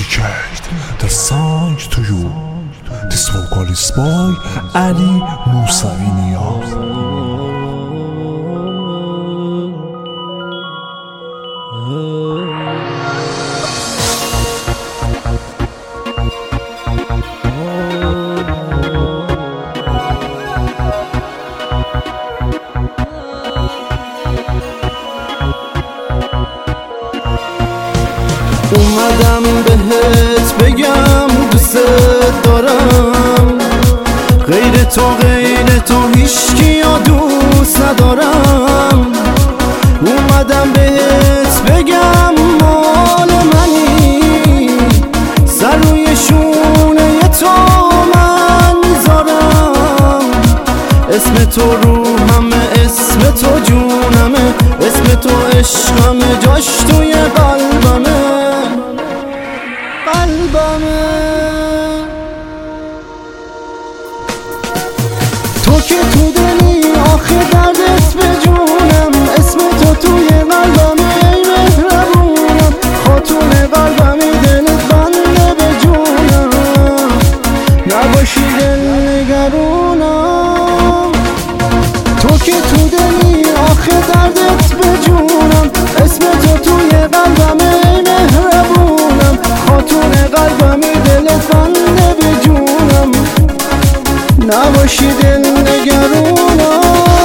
Dedicate the song to you. This vocalist by Ali Musavi Niyaz. اومدم بهت بگم دوست دارم، غیر تو هیچکیو دوست ندارم. اومدم بهت بگم مال منی، سر روی شونه تو من میذارم. اسم تو روحمه، اسم تو جونمه، اسم تو عشقمه، جاش توی قلبمه. تو که تو دلی آخه دردت به جونم، اسم تو توی قلبمه ای مهربونم. خاتون قلبمی دلت بنده به جونم، نباشی دل نگرونم. تو که تو دلی آخه دردت به جونم، اسم تو توی قلبمه ای مهربونم. خاتون قلبمی دلت بنده به جونم، نباشی دل نگرونم.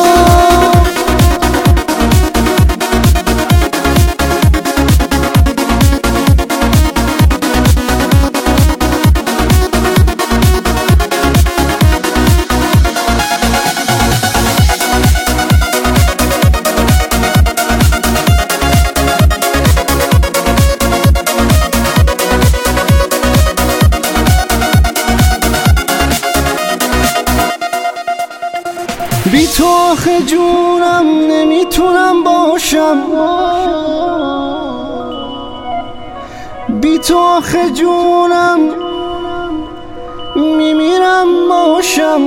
بی تو آخه جونم نمیتونم باشم، بی تو آخه جونم میمیرم باشم.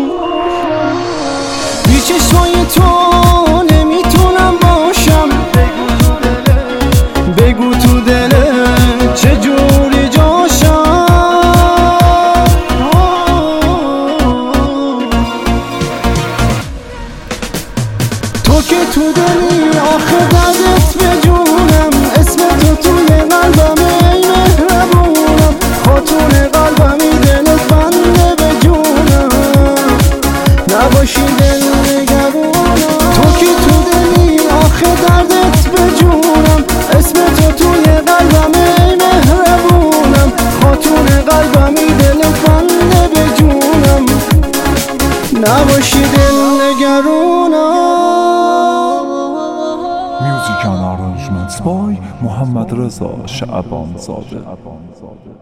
بی چشمای تو نمیتونم باشم، بگو تو دلت چجوری جاشم. تو که تو دلی آخه دردت به جونم، اسم تو توی قلبمه ای مهربونم. خاتون قلبمی دلت بنده به جونم، نباشی دل نگرونم. تو که تو دلی آخه دردت به جونم، اسم تو توی قلبمه ای مهربونم. خاتون قلبمی دلت بنده به جونم، نباشی دل نگرونم. Music and arrangements by Muhammad Reza Sha'ban Zade.